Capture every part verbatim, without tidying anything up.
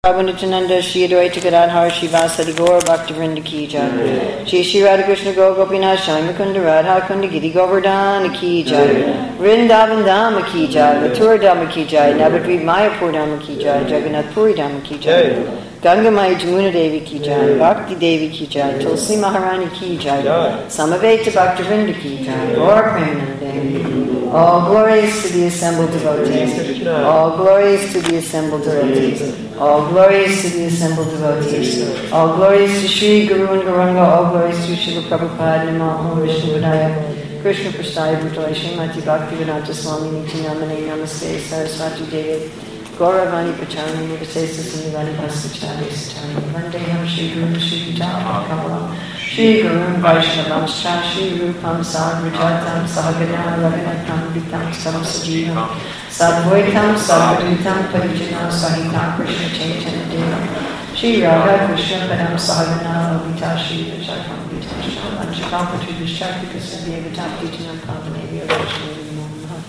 Nityananda Shri Advaita Gadadhar Shivasadi Gaur Bhaktivinoda Ki Jai. Shri Shri Radha Krishna Go Gopinath Shami Mukunda Radha Kunda Giri Govardhana Ki Jai. Vrindavan Dhama Ki Jai. Mathura Dhama Ki Jai. Navadvip Mayapur Dhama Ki Jai. Jagannath Puri Dhama Ki Jai. Ganga Maya Jamuna Devi Ki Jai. Bhakti Devi Ki Jai. Tulsi Maharani Ki Jai. Samaveta Bhaktivinoda Ki Jai. Gaur Premanande. All glories to the assembled devotees. All glories to the assembled devotees. All glories to the assembled devotees. All glories to Sri Guru and Gauranga. All glories to Srila Prabhupada. Namo Vishnu Vidaya. Krishna Prasthaya Bhutale Srimati Bhaktivedanta Swami Niti Namane Namaste Saraswati Devi. Gauravani Pacharani Mudasesa Sindhivani Pasachari Satani. Vandeham Sri Guru Sri Vitala Kamalam. Shri Guru Vaishnavam Shri Rupam Sadhvajatam Sahagana Raghunatham Vitam Sam Sajivam Sadvaitam Sadvadutam Parijana Sahitam Krishna Chaitanya Devam Shri Radha Krishna Padam Sahagana Vita Shri Vichakam Vitasha Anshakapati Vishakika Sadhyavitam Vitanam Pavanavya Vaishnavam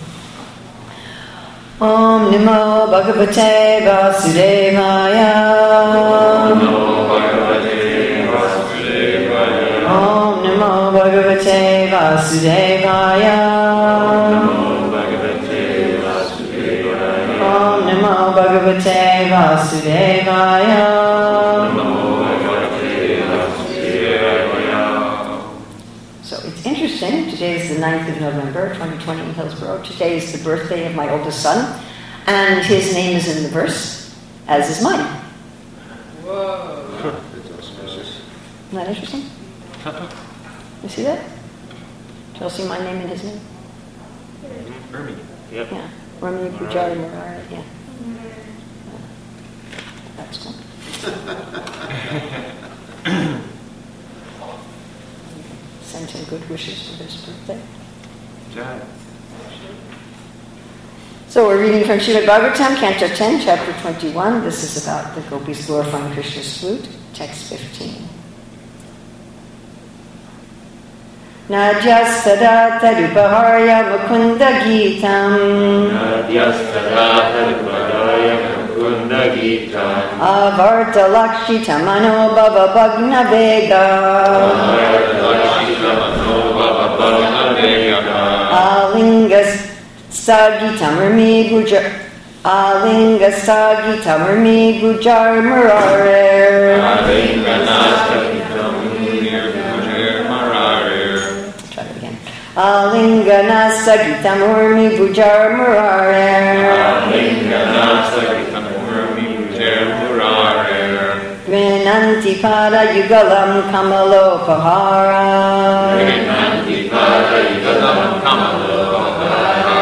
Om Namo Bhagavate Vasudevaya. Om Namo Bhagavate Vasudevaya. Om Namo Bhagavate Vasudevaya. Om Namo Bhagavate Vasudevaya. Interesting. Today is the ninth of November, twenty twenty in Hillsborough. Today is the birthday of my oldest son, and his name is in the verse, as is mine. Whoa! Isn't that interesting? You see that? Do you all see my name and his name? Rami. Yep. Yeah. Rami Pujari Murari. Yeah. That's cool. Send him good wishes for his birthday. Yeah. So we're reading from Srimad Bhagavatam, Canto ten, Chapter twenty-one. This is about the gopis glorifying Krishna's flute. Text fifteen. Nadyastada tadupaharya mukunda gitam. Nadyastada tadupaharya mukunda gitam. Avarta lakshita mano bhava bhagna vega. Alingas sagitamurmi gujar. Alinga sagitamurmi gujar murarer. Try it again. Alingana sagitamurmi gujar murarer. Alingana sagitamurmi gujar murarer. Grinanti pada yugalam kamalopahara. Grinanti pada yugalam kamalopahara.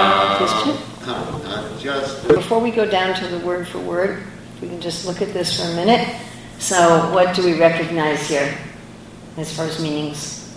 Before we go down to the word for word, we can just look at this for a minute. So, what do we recognize here as far as meanings?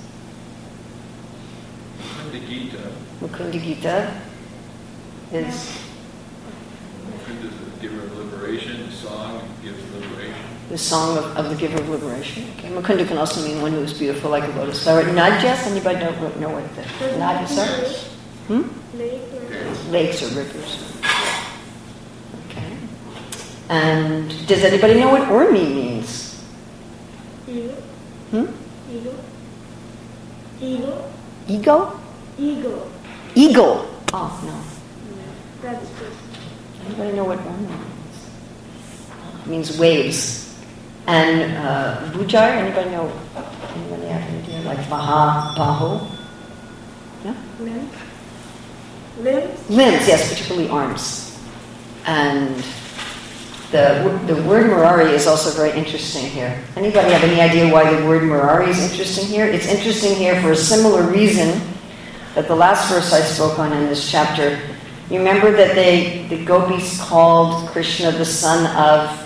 Mukunda Gita. Mukunda Gita is Mukunda is the giver of liberation. The song gives liberation. the song of, of the giver of liberation. Okay. Mukunda can also mean one who is beautiful like a lotus flower. Nadjas, anybody know, know what the Nadjas are? Hmm? Lakes or rivers. Okay. And does anybody know what Urmi means? Ego. Hmm? Ego. Ego. Ego? Ego. Eagle. Oh, no. That's good. Anybody know what Urmi means? It means waves. And uh, Bujar, anybody know? Anybody have any idea? Like Vaha, Baho? No? Limbs. Limbs. Limbs, yes, particularly arms. And the the word Murari is also very interesting here. Anybody have any idea why the word Murari is interesting here? It's interesting here for a similar reason that the last verse I spoke on in this chapter. You remember that they the gopis called Krishna the son of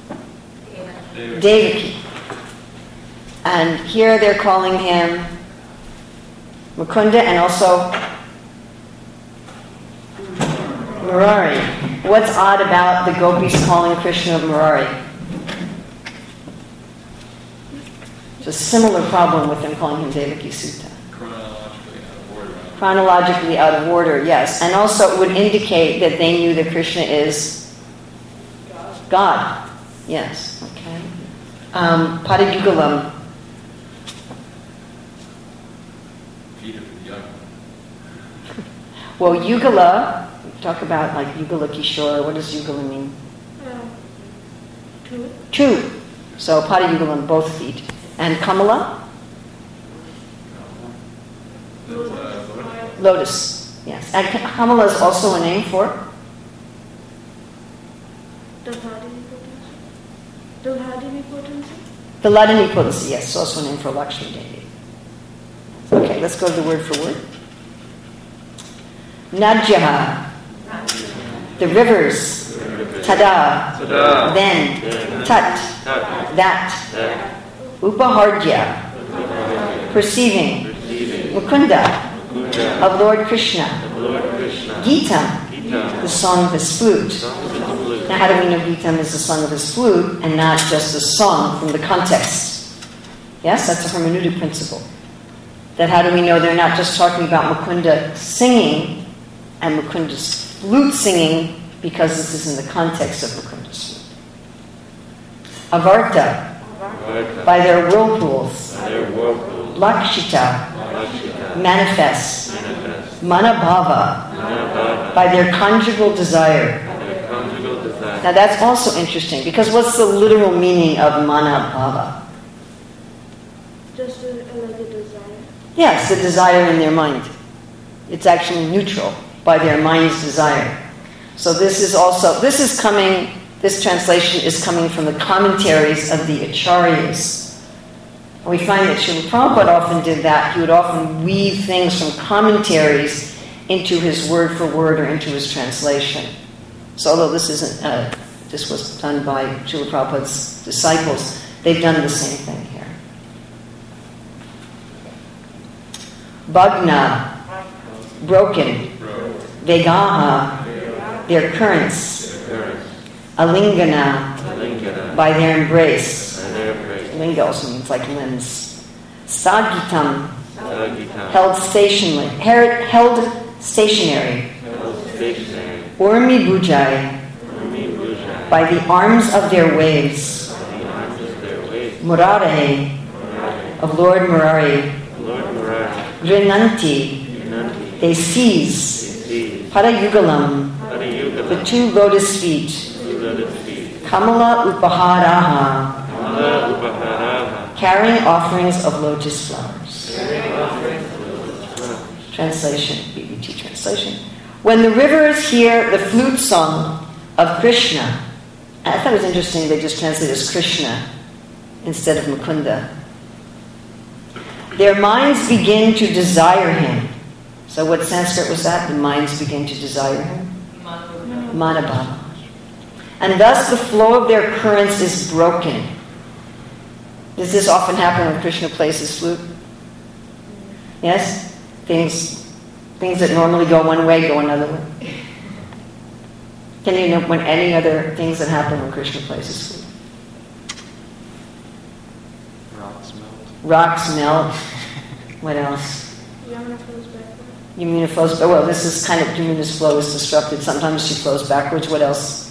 Devaki. And here they're calling him Mukunda and also Murari. What's odd about the gopis calling Krishna Murari? It's a similar problem with them calling him Devaki Sutta. Chronologically out of order. Chronologically out of order, yes. And also it would indicate that they knew that Krishna is God. Yes, okay. Um, Padayugalam. Feet of the young. Well, Yugala, talk about like Yugala Kishore. What does Yugala mean? Uh, two. Two. So Padayugalam, both feet. And Kamala? That's, uh, Lotus. Yes. And Kamala is also a name for? Dalhadi potency. Dalhadi potency. The Ladini potency, yes, it's also a name for Lakshmi Devi. Okay, let's go to the word for word. Nadjaha, the rivers. Tada, Tada. then. Tat, Tat. that. That. Upahardya, perceiving. Perceiving. Mukunda, Mukunda. of Lord Krishna. Of Lord Krishna. Gita, Gita. the song of his flute. Song of his flute. Now, how do we know Gita is the song of his flute and not just a song from the context? Yes, that's a hermeneutic principle. That how do we know they're not just talking about Mukunda singing and Mukunda's flute singing because this is in the context of Mukunda's flute. Avarta, Varta. by their whirlpools. By their whirlpools. Lakshita, Lakshita. manifests. Manifest. Manabhava, Manabhava. by their conjugal desire. Their conjugal desire. Now that's also interesting because what's the literal meaning of manabhava? Just a, like a desire. Yes, the desire in their mind. It's actually neutral, by their mind's desire. So this is also, this is coming, this translation is coming from the commentaries of the Acharyas. We find that Srila Prabhupada often did that. He would often weave things from commentaries into his word for word or into his translation. So although this isn't, uh, this was done by Srila Prabhupada's disciples, they've done the same thing here. Bhagna, broken. Vegaha, their currents. Alingana, Lingana. by their embrace. By their embrace. Linga also means like limbs. Stagitam, Sagita. held stationary. Held stationary. Held stationary. Urmi Bujai, Urmi Bujai. by the arms of their waves. By the arms of their waist. Murare, Murari. of Lord Murari. Lord Murari. Grinanti, Nanti. they seize. Sees. Parayugalam, Parayugalam. the two lotus feet. Two lotus feet. Kamala Upaharaha, Mala Upakarava. carrying offerings of lotus flowers. Carrying offerings of lotus flowers. Translation, B B T translation. When the rivers hear the flute song of Krishna, I thought it was interesting they just translated as Krishna instead of Mukunda. Their minds begin to desire him. So what Sanskrit was that? The minds begin to desire him? Manabhava. And thus the flow of their currents is broken. Does this often happen when Krishna plays his flute? Yes? Things things that normally go one way go another way. Can you know when any other things that happen when Krishna plays his flute? Rocks melt. Rocks melt. What else? Yamuna flows backward. Yamuna flows, but well, this is kind of, Yamuna's flow is disrupted. Sometimes she flows backwards. What else?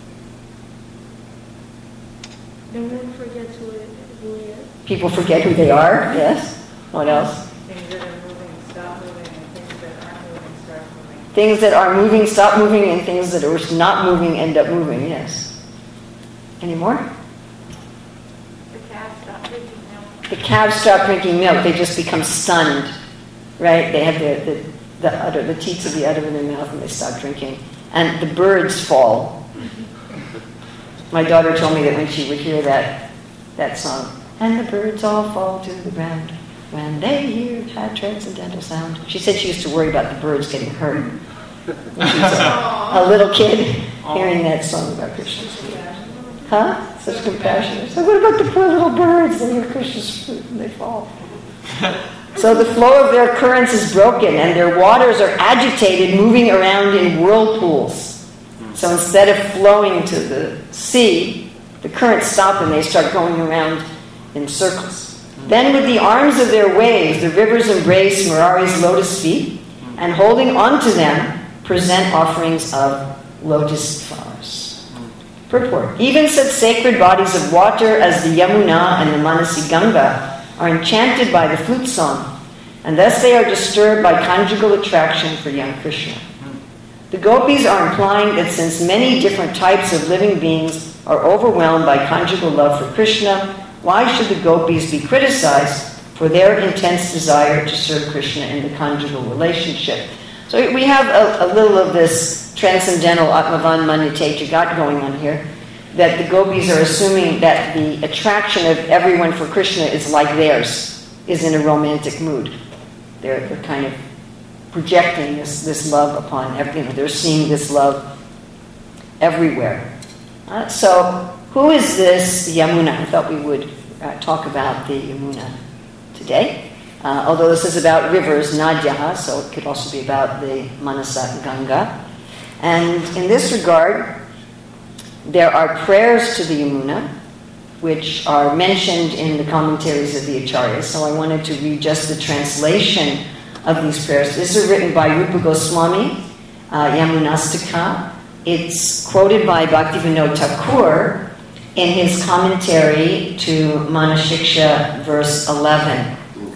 The moon forgets who it, who it is. People forget who they are. Yes. What else? Things that are moving stop moving, and things that aren't moving start moving. Things that are moving stop moving, and things that are not moving end up moving. Yes. Any more? The calves stop drinking milk. The calves stop drinking milk. They just become stunned, right? They have the the, the udder, the teats of the udder in their mouth, and they stop drinking. And the birds fall. My daughter told me that when she would hear that that song, and the birds all fall to the ground when they hear that transcendental sound. She said she used to worry about the birds getting hurt. When she was a, a little kid hearing that song about Krishna. Huh? Such compassion. So what about the poor little birds? They hear Krishna's flute and they fall. So the flow of their currents is broken and their waters are agitated, moving around in whirlpools. So instead of flowing to the sea, the currents stop and they start going around in circles. Then with the arms of their waves, the rivers embrace Murari's lotus feet and holding onto them, present offerings of lotus flowers. Purport. Even such sacred bodies of water as the Yamuna and the Manasi Ganga are enchanted by the flute song, and thus they are disturbed by conjugal attraction for young Krishna. The gopis are implying that since many different types of living beings are overwhelmed by conjugal love for Krishna, why should the gopis be criticized for their intense desire to serve Krishna in the conjugal relationship? So we have a, a little of this transcendental Atmavan Manyate Jagat going on here, that the gopis are assuming that the attraction of everyone for Krishna is like theirs, is in a romantic mood. They're, they're kind of projecting this, this love upon everything. They're seeing this love everywhere. Uh, so, who is this Yamuna? I thought we would uh, talk about the Yamuna today. Uh, although this is about rivers, Nadyaha, so it could also be about the Manasa Ganga. And in this regard, there are prayers to the Yamuna, which are mentioned in the commentaries of the Acharyas. So I wanted to read just the translation of these prayers. This is written by Rupa Goswami, uh, Yamunastika. It's quoted by Bhaktivinoda Thakur in his commentary to Manashiksha, verse eleven.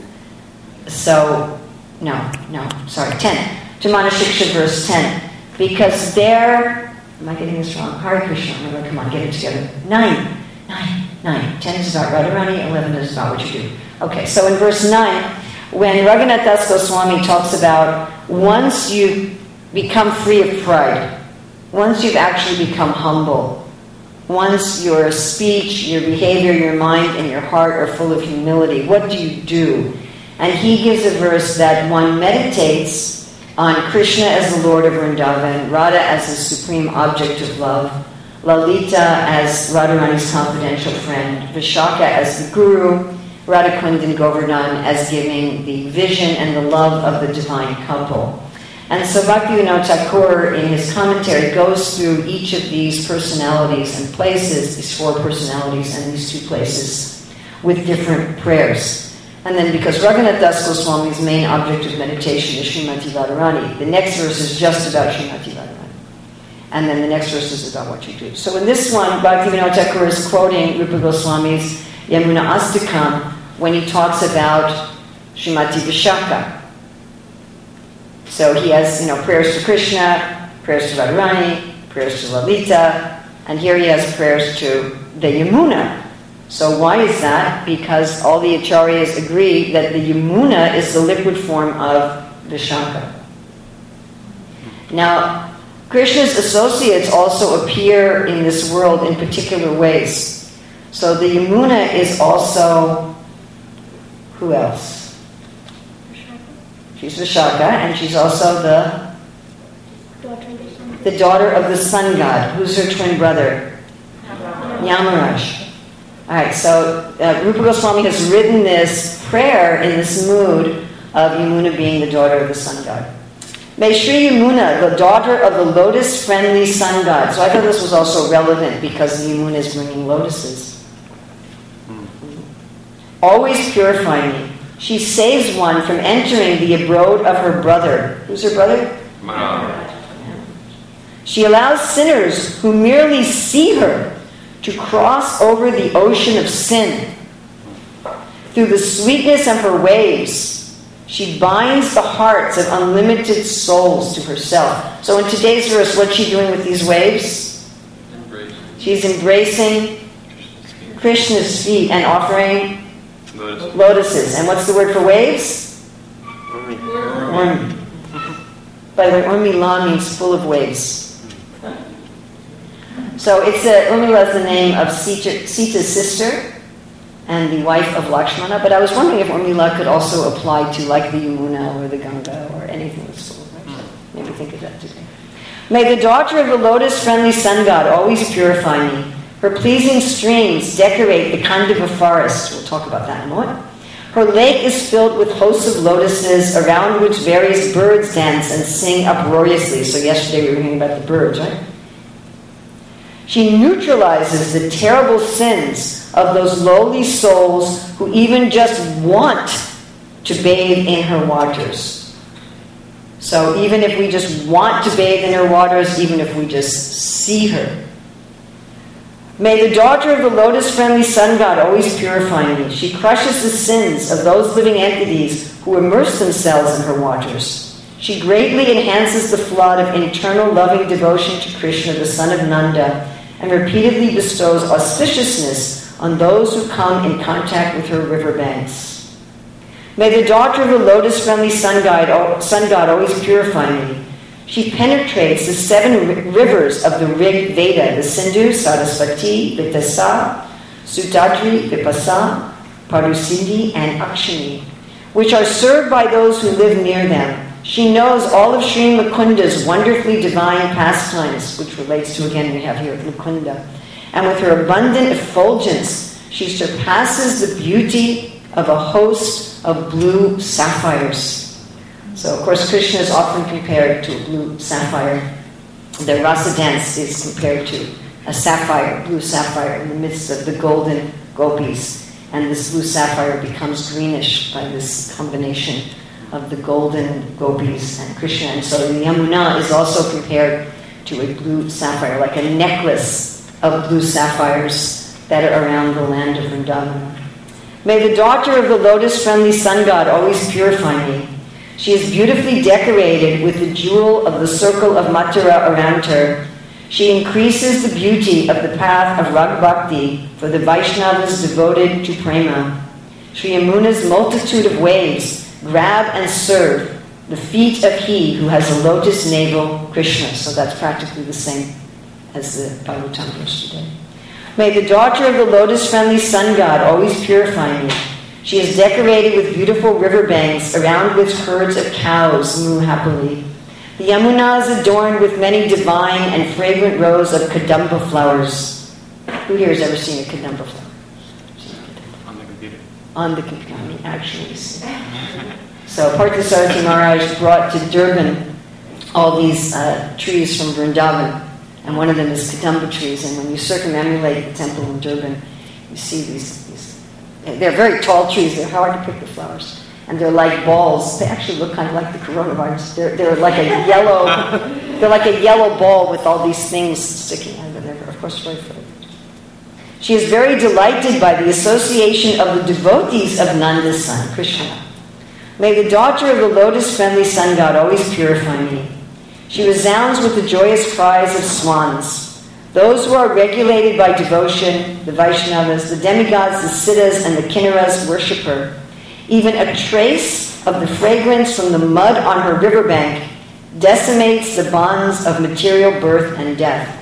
So, no, no, sorry, ten. To Manashiksha, verse ten. Because there, am I getting this wrong? Hare Krishna, no, come on, get it together. Nine, nine, nine. Ten is about Radharani, eleven is about what you do. Okay, so in verse nine, when Raghunath Das Goswami talks about once you become free of pride, once you've actually become humble, once your speech, your behavior, your mind, and your heart are full of humility, what do you do? And he gives a verse that one meditates on Krishna as the Lord of Vrindavan, Radha as the supreme object of love, Lalita as Radharani's confidential friend, Vishaka as the guru, Radhakund and Govardhan as giving the vision and the love of the divine couple. And so Bhaktivinoda Thakur, in his commentary, goes through each of these personalities and places, these four personalities and these two places, with different prayers. And then because Raghunath Das Goswami's main object of meditation is Srimati Radharani, the next verse is just about Srimati Radharani. And then the next verse is about what you do. So in this one, Bhaktivinoda Thakur is quoting Rupa Goswami's Yamuna Astakam when he talks about Srimati Vishaka. So he has, you know, prayers to Krishna, prayers to Radharani, prayers to Lalita, and here he has prayers to the Yamuna. So why is that? Because all the Acharyas agree that the Yamuna is the liquid form of Vishaka. Now, Krishna's associates also appear in this world in particular ways. So the Yamuna is also, who else? She's Vishaka, and she's also the the daughter of the sun god. Who's her twin brother? Yamaraj. All right, so uh, Rupa Goswami has written this prayer in this mood of Yamuna being the daughter of the sun god. May Sri Yamuna, the daughter of the lotus-friendly sun god. So I thought this was also relevant because the Yamuna is bringing lotuses. Always purify me. She saves one from entering the abode of her brother. Who's her brother? Maharaj. She allows sinners who merely see her to cross over the ocean of sin. Through the sweetness of her waves, she binds the hearts of unlimited souls to herself. So in today's verse, what's she doing with these waves? Embracing. She's embracing Krishna's feet and offering Lotus. lotuses. And what's the word for waves? Urmi. By the way, Urmila means full of waves. So it's a, Urmila is the name of Sita, Sita's sister and the wife of Lakshmana. But I was wondering if Urmila could also apply to like the Yamuna or the Ganga or anything that's full of waves. Maybe think of that today. May the daughter of the lotus-friendly sun god always purify me. Her pleasing streams decorate the Kandava forest. We'll talk about that in a moment. Her lake is filled with hosts of lotuses around which various birds dance and sing uproariously. So yesterday we were hearing about the birds, right? She neutralizes the terrible sins of those lowly souls who even just want to bathe in her waters. So even if we just want to bathe in her waters, even if we just see her, May the daughter of the lotus-friendly sun god always purify me. She crushes the sins of those living entities who immerse themselves in her waters. She greatly enhances the flood of internal loving devotion to Krishna, the son of Nanda, and repeatedly bestows auspiciousness on those who come in contact with her riverbanks. May the daughter of the lotus-friendly sun god, sun god always purify me. She penetrates the seven rivers of the Rig Veda, the Sindhu, Sarasvati, Vitasa, Sutadri, Vipasa, Parusindhi, and Akshini, which are served by those who live near them. She knows all of Sri Mukunda's wonderfully divine pastimes, which relates to, again, we have here Mukunda. And with her abundant effulgence, she surpasses the beauty of a host of blue sapphires. So, of course, Krishna is often compared to a blue sapphire. The rasa dance is compared to a sapphire, blue sapphire, in the midst of the golden gopis. And this blue sapphire becomes greenish by this combination of the golden gopis and Krishna. And so the Yamuna is also compared to a blue sapphire, like a necklace of blue sapphires that are around the land of Vrindavan. May the daughter of the lotus-friendly sun god always purify me. She is beautifully decorated with the jewel of the circle of Mathura around her. She increases the beauty of the path of Rag Bhakti for the Vaishnavas devoted to Prema. Sri Yamuna's multitude of waves grab and serve the feet of he who has a lotus navel, Krishna. So that's practically the same as the Bhagavatam verse today. May the daughter of the lotus-friendly sun god always purify me. She is decorated with beautiful riverbanks around which herds of cows moo happily. The Yamuna is adorned with many divine and fragrant rows of kadamba flowers. Who here has ever seen a kadamba flower? On the computer. On the computer, I mean, actually. So Parthasarathi Maharaj brought to Durban all these uh, trees from Vrindavan, and one of them is kadamba trees. And when you circumambulate the temple in Durban, you see these. They're very tall trees. They're hard to pick the flowers. And they're like balls. They actually look kind of like the coronavirus. They're, they're like a yellow they're like a yellow ball with all these things sticking out of them. They're, of course, very fragrant. She is very delighted by the association of the devotees of Nanda's son, Krishna. May the daughter of the lotus-friendly sun god always purify me. She resounds with the joyous cries of swans. Those who are regulated by devotion, the Vaishnavas, the demigods, the Siddhas, and the Kinnaras worship her. Even a trace of the fragrance from the mud on her riverbank decimates the bonds of material birth and death.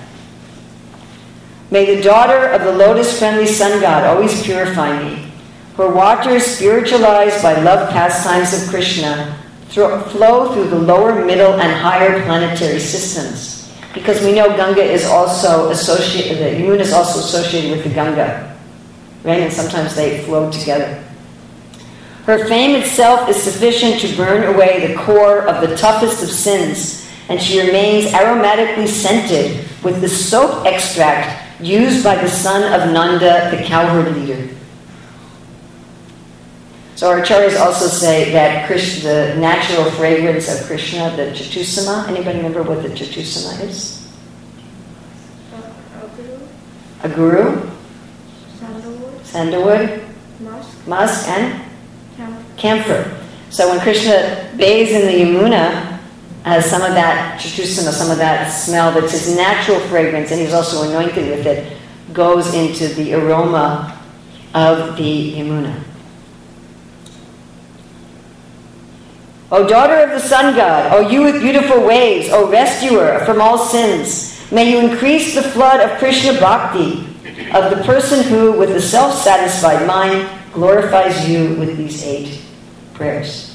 May the daughter of the lotus-friendly sun god always purify me. Her waters, spiritualized by love pastimes of Krishna, flow through the lower, middle, and higher planetary systems. Because we know Ganga is also associated, the Yamuna is also associated with the Ganga, right? And sometimes they flow together. Her fame itself is sufficient to burn away the core of the toughest of sins, and she remains aromatically scented with the soap extract used by the son of Nanda, the cowherd leader. So our acharyas also say that Krishna, the natural fragrance of Krishna, the chatusama. Anybody remember what the chatusama is? A guru, A guru, sandalwood, sandalwood, musk, musk, and camphor. camphor. So when Krishna bathes in the Yamuna, has some of that chatusama, some of that smell that's his natural fragrance, and he's also anointed with it, goes into the aroma of the Yamuna. O daughter of the sun god, O you with beautiful waves, O rescuer from all sins, may you increase the flood of Krishna bhakti, of the person who, with a self-satisfied mind, glorifies you with these eight prayers.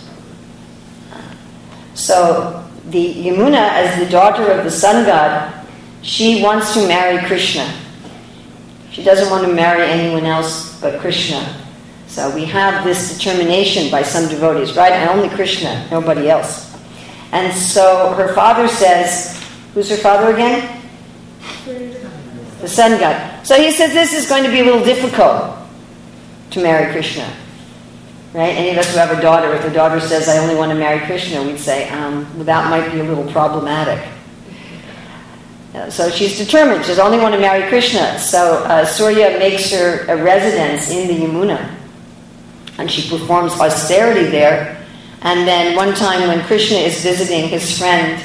So, the Yamuna, as the daughter of the sun god, she wants to marry Krishna. She doesn't want to marry anyone else but Krishna. So we have this determination by some devotees, right? And only Krishna, nobody else. And so her father says, who's her father again? The sun god. So he says this is going to be a little difficult to marry Krishna. Right? Any of us who have a daughter, if the daughter says, I only want to marry Krishna, we'd say, um, well, that might be a little problematic. Uh, so she's determined. She doesn't only want to marry Krishna. So uh, Surya makes her a residence in the Yamuna. And she performs austerity there. And then one time when Krishna is visiting his friend,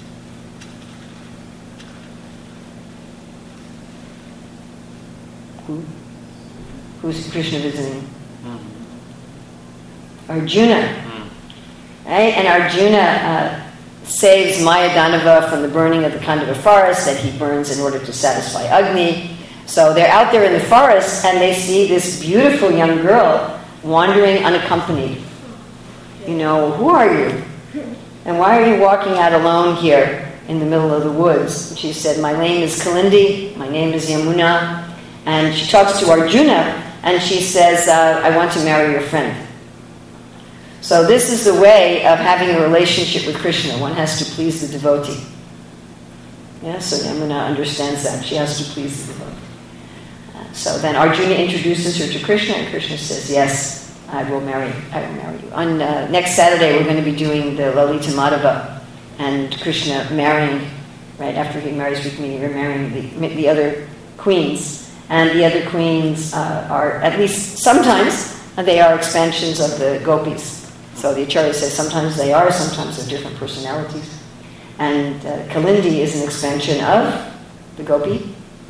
who? Who's Krishna visiting? Mm-hmm. Arjuna. Mm-hmm. Right? And Arjuna uh, saves Mayadanava from the burning of the Khandava forest that he burns in order to satisfy Agni. So they're out there in the forest and they see this beautiful young girl wandering unaccompanied. You know, who are you? And why are you walking out alone here in the middle of the woods? And she said, my name is Kalindi, my name is Yamuna. And she talks to Arjuna and she says, uh, I want to marry your friend. So this is the way of having a relationship with Krishna. One has to please the devotee. Yeah, so Yamuna understands that. She has to please the devotee. Uh, so then Arjuna introduces her to Krishna and Krishna says, yes, I will marry I will marry you. On uh, next Saturday, we're going to be doing the Lalita Madhava and Krishna marrying, right after he marries Rukmini, we're marrying the, the other queens. And the other queens uh, are, at least sometimes, uh, they are expansions of the gopis. So the Acharya says sometimes they are, sometimes they're different personalities. And uh, Kalindi is an expansion of the gopi.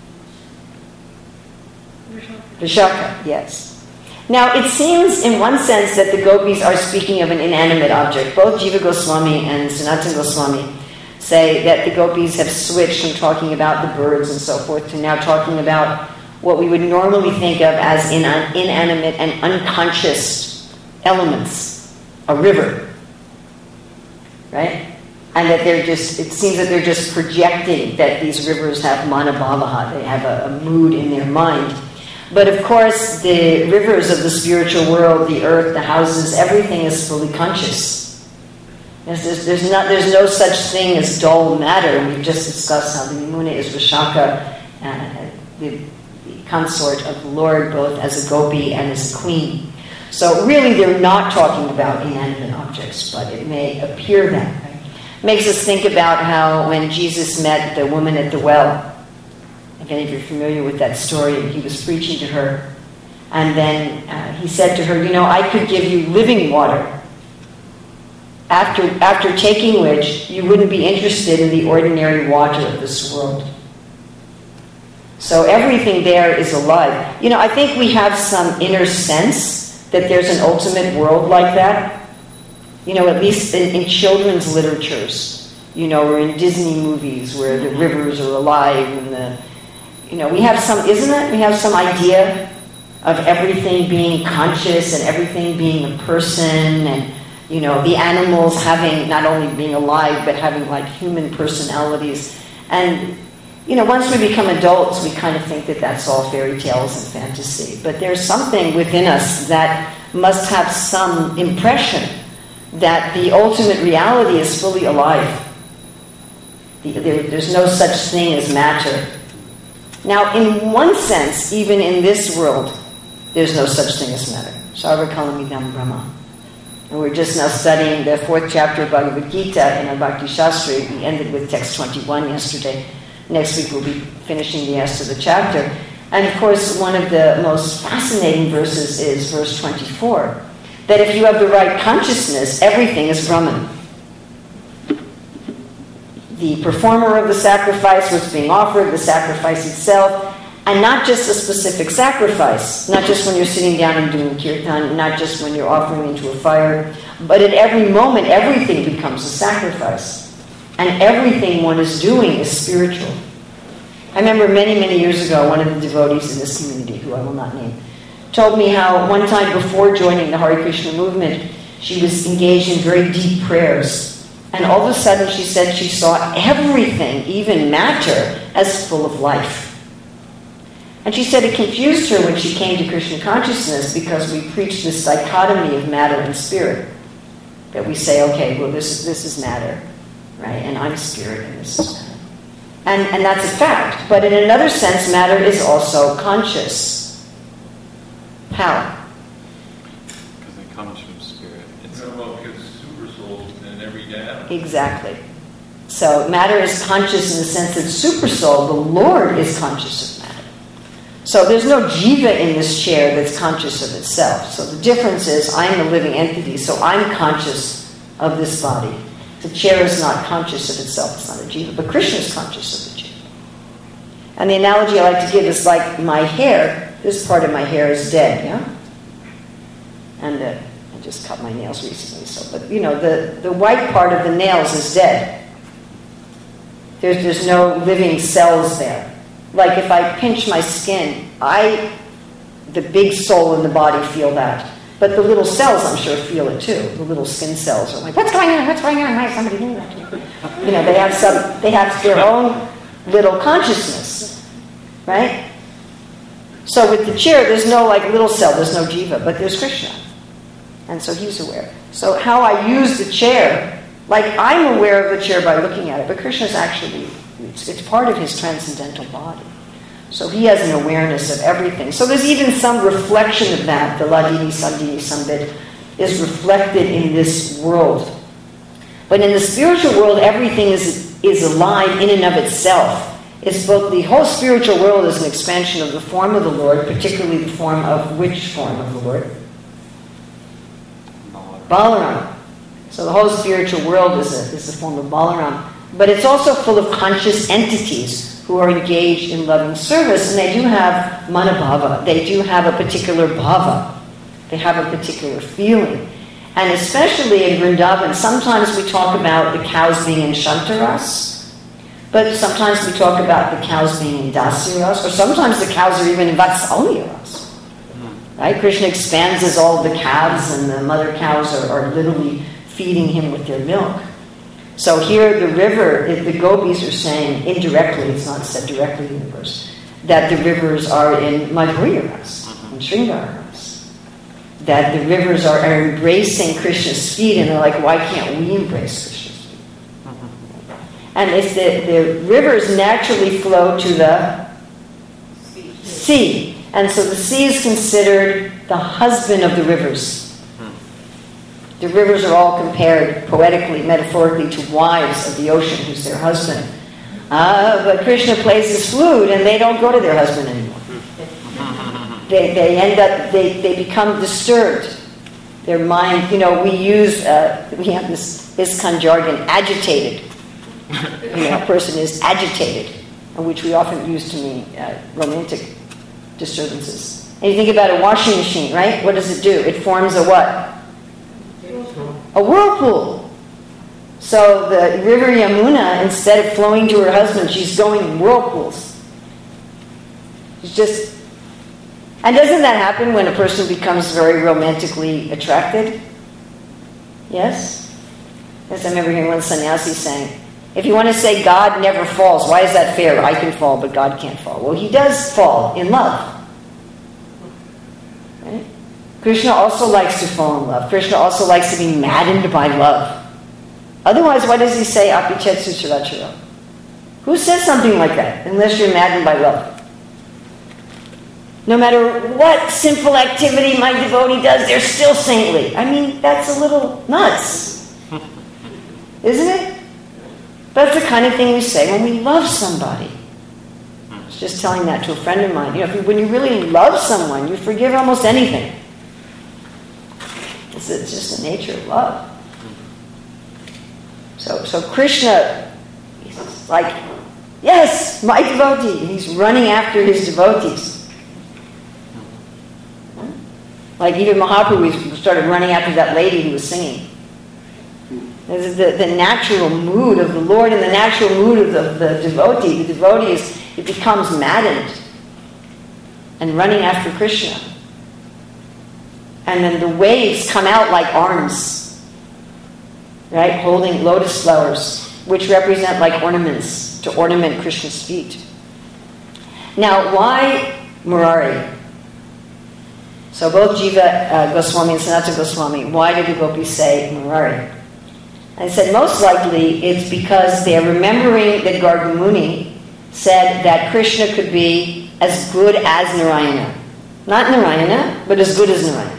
Vishaka, yes. Now, it seems in one sense that the gopis are speaking of an inanimate object. Both Jiva Goswami and Sanatana Goswami say that the gopis have switched from talking about the birds and so forth to now talking about what we would normally think of as inan- inanimate and unconscious elements. A river. Right? And that they're just, it seems that they're just projecting that these rivers have manabhavaha. They have a, a mood in their mind. But of course, the rivers of the spiritual world, the earth, the houses, everything is fully conscious. Yes, there's, there's, not, there's no such thing as dull matter. We've just discussed how the Yamuna is Vishaka, uh, the, the consort of the Lord, both as a gopi and as a queen. So really, they're not talking about inanimate objects, but it may appear that. Right? Makes us think about how when Jesus met the woman at the well, if any of you are familiar with that story, he was preaching to her. And then uh, he said to her, you know, I could give you living water, after, after taking which you wouldn't be interested in the ordinary water of this world. So everything there is alive. You know, I think we have some inner sense that there's an ultimate world like that. You know, at least in, in children's literatures, you know, or in Disney movies where the rivers are alive and the... You know, we have some, isn't it? We have some idea of everything being conscious and everything being a person and, you know, the animals having, not only being alive, but having like human personalities. And, you know, once we become adults, we kind of think that that's all fairy tales and fantasy. But there's something within us that must have some impression that the ultimate reality is fully alive. There, there's no such thing as matter. Now, in one sense, even in this world, there's no such thing as matter. Sarva kalamidam Brahma. And we're just now studying the fourth chapter of Bhagavad Gita in our Bhakti Shastri. We ended with text twenty-one yesterday. Next week we'll be finishing the rest of the chapter. And of course, one of the most fascinating verses is verse twenty-four. That if you have the right consciousness, everything is Brahman. The performer of the sacrifice, what's being offered, the sacrifice itself, and not just a specific sacrifice, not just when you're sitting down and doing kirtan, not just when you're offering into a fire, but at every moment, everything becomes a sacrifice. And everything one is doing is spiritual. I remember many, many years ago, one of the devotees in this community, who I will not name, told me how one time before joining the Hare Krishna movement, she was engaged in very deep prayers. And all of a sudden, she said she saw everything, even matter, as full of life. And she said it confused her when she came to Krishna consciousness because we preach this dichotomy of matter and spirit. That we say, okay, well, this is, this is matter, right? And I'm spirit, and this is matter. And, and that's a fact. But in another sense, matter is also conscious. How? Because it comes from spirit. It's No, well, because super souls in every atom. Exactly. So matter is conscious in the sense that supersoul, the Lord, is conscious of matter. So there's no jiva in this chair that's conscious of itself. So the difference is I'm a living entity, so I'm conscious of this body. The chair is not conscious of itself, it's not a jiva, but Krishna is conscious of the jiva. And the analogy I like to give is like my hair, this part of my hair is dead, yeah? And uh, I just cut my nails recently, so, but you know, the, the white part of the nails is dead. There's, there's no living cells there. Like if I pinch my skin, I, the big soul in the body feel that. But the little cells, I'm sure, feel it too. The little skin cells are like, what's going on? What's going on? Why is somebody doing that to me? You know, they have some, they have their own little consciousness, right? So with the chair, there's no like little cell, there's no jiva, but there's Krishna. And so he's aware. So how I use the chair, like I'm aware of the chair by looking at it, but Krishna's actually, it's, it's part of his transcendental body. So he has an awareness of everything. So there's even some reflection of that. The Ladini Sandini Sambit is reflected in this world. But in the spiritual world, everything is, is alive in and of itself. It's both the whole spiritual world is an expansion of the form of the Lord, particularly the form of which form of the Lord? Balaram. So the whole spiritual world is a, is the form of Balaram. But it's also full of conscious entities who are engaged in loving service, and they do have manabhava. They do have a particular bhava. They have a particular feeling. And especially in Vrindavan, sometimes we talk about the cows being in Shantaras, but sometimes we talk about the cows being in Dasyaras, or sometimes the cows are even in Vatsalyaras. Right? Krishna expands as all the calves, and the mother cows are, are literally feeding him with their milk. So here the river, the gopis are saying, indirectly, it's not said directly in the verse, that the rivers are in Madhurya Ras, in Sringara Ras. That the rivers are, are embracing Krishna's feet, and they're like, why can't we embrace Krishna's feet? And it's the, the rivers naturally flow to the sea. And so the sea is considered the husband of the rivers. The rivers are all compared poetically, metaphorically, to wives of the ocean, who's their husband. Uh, but Krishna plays his flute, and they don't go to their husband anymore. They they end up, they, they become disturbed. Their mind, you know, we use, uh, we have this ISKCON jargon, agitated. You know, a person is agitated, which we often use to mean uh, romantic disturbances. And you think about a washing machine, right? What does it do? It forms a what? A whirlpool. So the river Yamuna, instead of flowing to her husband, she's going in whirlpools. It's just, and doesn't that happen when a person becomes very romantically attracted? Yes? Yes, I remember hearing one sannyasi saying, if you want to say God never falls, why is that fair? I can fall, but God can't fall. Well, he does fall in love. Right? Krishna also likes to fall in love. Krishna also likes to be maddened by love. Otherwise, why does he say apichetsu charachara? Who says something like that, unless you're maddened by love? No matter what sinful activity my devotee does, they're still saintly. I mean, that's a little nuts. Isn't it? That's the kind of thing we say when we love somebody. I was just telling that to a friend of mine. You know, if you, when you really love someone, you forgive almost anything. It's, it's just the nature of love. So, so Krishna is like, yes, my devotee. And he's running after his devotees. Like even Mahaprabhu started running after that lady who was singing. This is the, the natural mood of the Lord and the natural mood of the, the devotee. The devotee is, it becomes maddened and running after Krishna. And then the waves come out like arms, right? Holding lotus flowers, which represent like ornaments to ornament Krishna's feet. Now, why Murari? So both Jiva uh, Goswami and Sanatana Goswami, why did the gopis say Murari? I said most likely it's because they're remembering that Garga Muni said that Krishna could be as good as Narayana. Not Narayana, but as good as Narayana.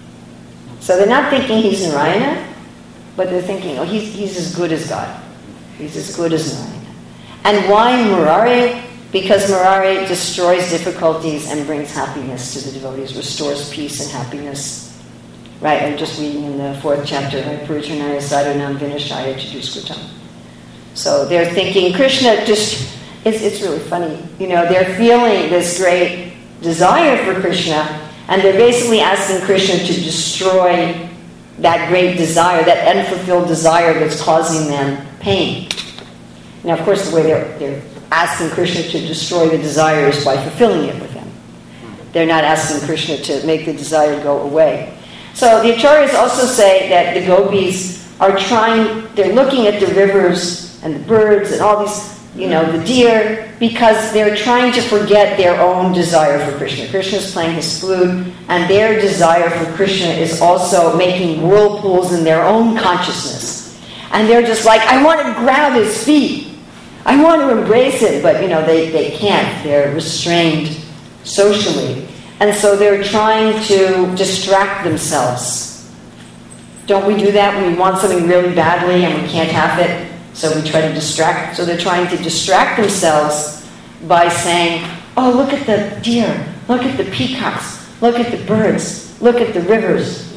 So they're not thinking he's Narayana, but they're thinking, oh, he's, he's as good as God. He's as good as Narayana. And why Murari? Because Murari destroys difficulties and brings happiness to the devotees, restores peace and happiness. Right, I'm just reading in the fourth chapter, right? Purichanaya sadhanam vinashaya chaduskritam. So they're thinking, Krishna just, it's, it's really funny. You know, they're feeling this great desire for Krishna, and they're basically asking Krishna to destroy that great desire, that unfulfilled desire that's causing them pain. Now, of course, the way they're, they're asking Krishna to destroy the desire is by fulfilling it with him. They're not asking Krishna to make the desire go away. So the Acharyas also say that the gopis are trying, they're looking at the rivers and the birds and all these, you know, the deer, because they're trying to forget their own desire for Krishna. Krishna's playing his flute, and their desire for Krishna is also making whirlpools in their own consciousness. And they're just like, I want to grab his feet. I want to embrace it, but, you know, they, they can't. They're restrained socially. And so they're trying to distract themselves. Don't we do that when we want something really badly and we can't have it? So we try to distract. So they're trying to distract themselves by saying, oh, look at the deer. Look at the peacocks. Look at the birds. Look at the rivers.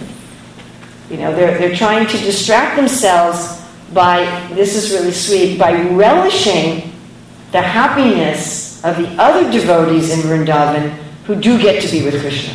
You know, they're, they're trying to distract themselves by, this is really sweet, by relishing the happiness of the other devotees in Vrindavan who do get to be with Krishna.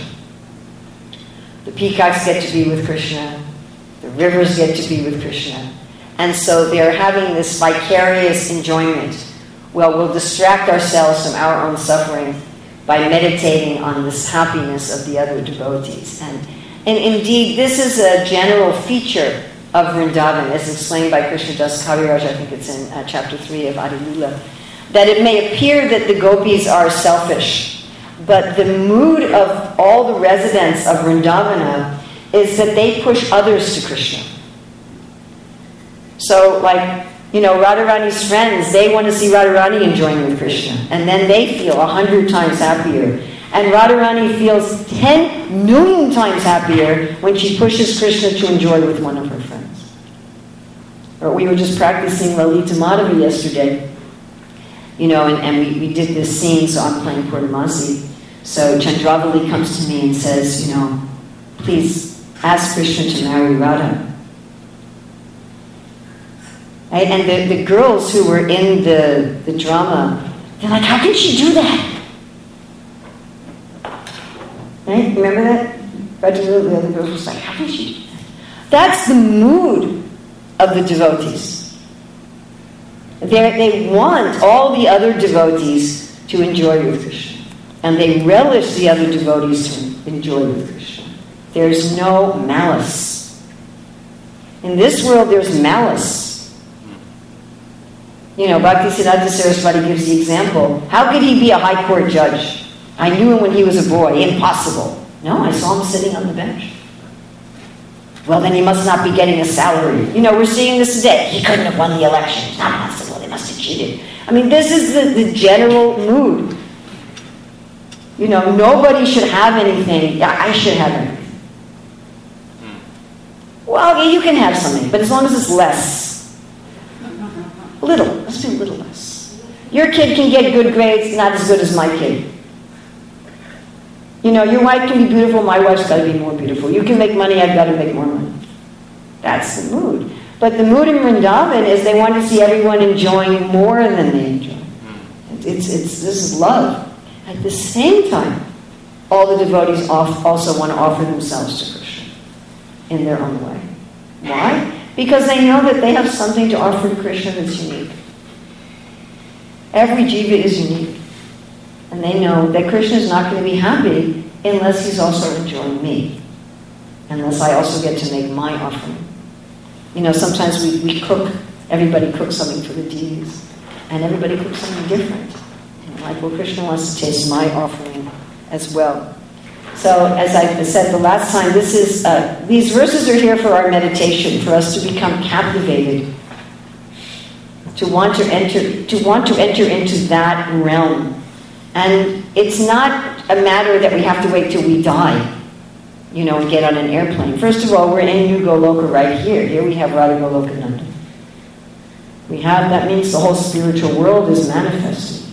The peacocks get to be with Krishna. The rivers get to be with Krishna. And so they're having this vicarious enjoyment. Well, we'll distract ourselves from our own suffering by meditating on this happiness of the other devotees. And, and indeed, this is a general feature of Vrindavan, as explained by Krishna Das Kaviraj, I think it's in uh, chapter three of Adi Lila, that it may appear that the gopis are selfish, but the mood of all the residents of Vrindavana is that they push others to Krishna. So, like, you know, Radharani's friends, they want to see Radharani enjoying with Krishna. And then they feel a hundred times happier. And Radharani feels ten million times happier when she pushes Krishna to enjoy with one of her friends. Or we were just practicing Lalita Madhavi yesterday. You know, and, and we, we did this scene, so I'm playing Purnamasi. So Chandravali comes to me and says, you know, please ask Krishna to marry Radha. Right? And the, the girls who were in the, the drama, they're like, how can she do that? Right? Remember that? The other girls was like, how can she do that? That's the mood of the devotees. They're, they want all the other devotees to enjoy with Krishna. And they relish the other devotees to enjoy with Krishna. There's no malice. In this world, there's malice. You know, Bhaktisiddhanta Saraswati gives the example. How could he be a high court judge? I knew him when he was a boy. Impossible. No, I saw him sitting on the bench. Well, then he must not be getting a salary. You know, we're seeing this today. He couldn't have won the election. It's not possible. They must have cheated. I mean, this is the, the general mood. You know, nobody should have anything. I should have anything. Well, yeah, you can have something, but as long as it's less. Little. Let's do a little less. Your kid can get good grades, not as good as my kid. You know, your wife can be beautiful, my wife's got to be more beautiful. You can make money, I've got to make more money. That's the mood. But the mood in Vrindavan is they want to see everyone enjoying more than they enjoy. It's, it's, this is love. At the same time, all the devotees also want to offer themselves to Krishna in their own way. Why? Because they know that they have something to offer to Krishna that's unique. Every jiva is unique. And they know that Krishna is not going to be happy unless he's also enjoying me. Unless I also get to make my offering. You know, sometimes we, we cook, everybody cooks something for the deities. And everybody cooks something different. And like, well, Krishna wants to taste my offering as well. So, as I said the last time, this is uh, these verses are here for our meditation, for us to become captivated, to want to enter, to want to enter into that realm. And it's not a matter that we have to wait till we die, you know, and get on an airplane. First of all, we're in New Goloka right here. Here we have Radha Golokananda. We have, that means the whole spiritual world is manifesting.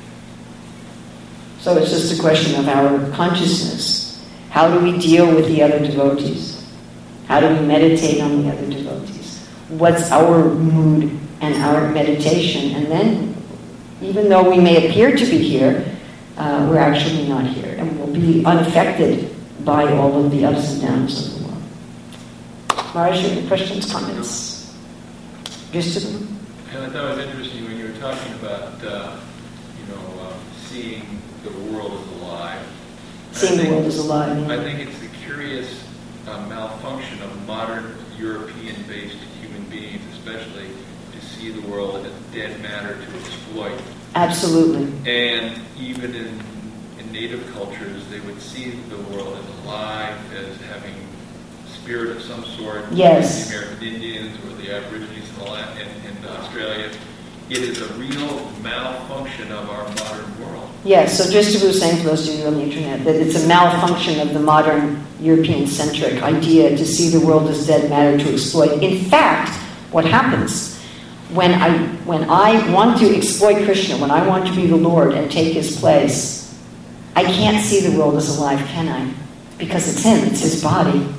So it's just a question of our consciousness. How do we deal with the other devotees? How do we meditate on the other devotees? What's our mood and our meditation? And then, even though we may appear to be here, uh, we're actually not here. And we'll be unaffected by all of the ups and downs of the world. Maharaj, any questions, comments? Just to them? And I thought it was interesting when you were talking about, uh, you know, uh, seeing the world as alive. Seeing the world as alive, yeah. I think it's the curious uh, malfunction of modern European-based human beings, especially, to see the world as dead matter to exploit. Absolutely. And even in, in native cultures, they would see the world as alive, as having spirit of some sort. Yes. The American Indians or the Aborigines in, the land, in, in Australia. It is a real malfunction of our modern world. Yes, so just as we were saying for those of you on the internet, that it's a malfunction of the modern European-centric idea to see the world as dead matter to exploit. In fact, what happens when I when I want to exploit Krishna, when I want to be the Lord and take his place, I can't see the world as alive, can I? Because it's him, it's his body.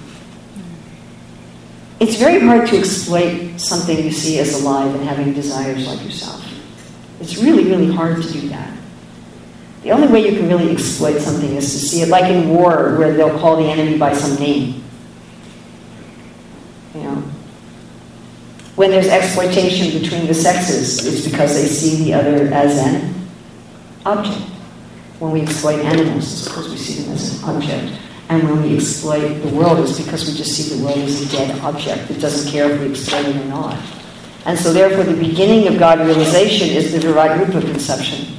It's very hard to exploit something you see as alive and having desires like yourself. It's really, really hard to do that. The only way you can really exploit something is to see it like in war, where they'll call the enemy by some name. You know, when there's exploitation between the sexes, it's because they see the other as an object. When we exploit animals, it's because we see them as an object. And when we exploit the world, it's because we just see the world as a dead object. It doesn't care if we exploit it or not. And so therefore the beginning of God realization is the Virat Rupa conception,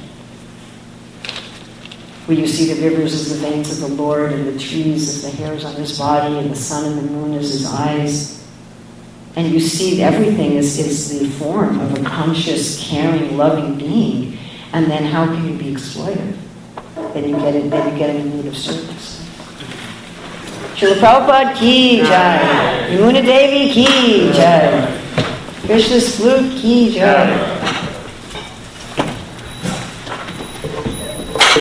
where you see the rivers as the veins of the Lord, and the trees as the hairs on his body, and the sun and the moon as his eyes. And you see everything as is the form of a conscious, caring, loving being. And then how can you be exploited? Then you get it, then you get in the mood of service. Srila Prabhupada ki jai. Yamuna Devi ki jai. Krishna's flute ki jai.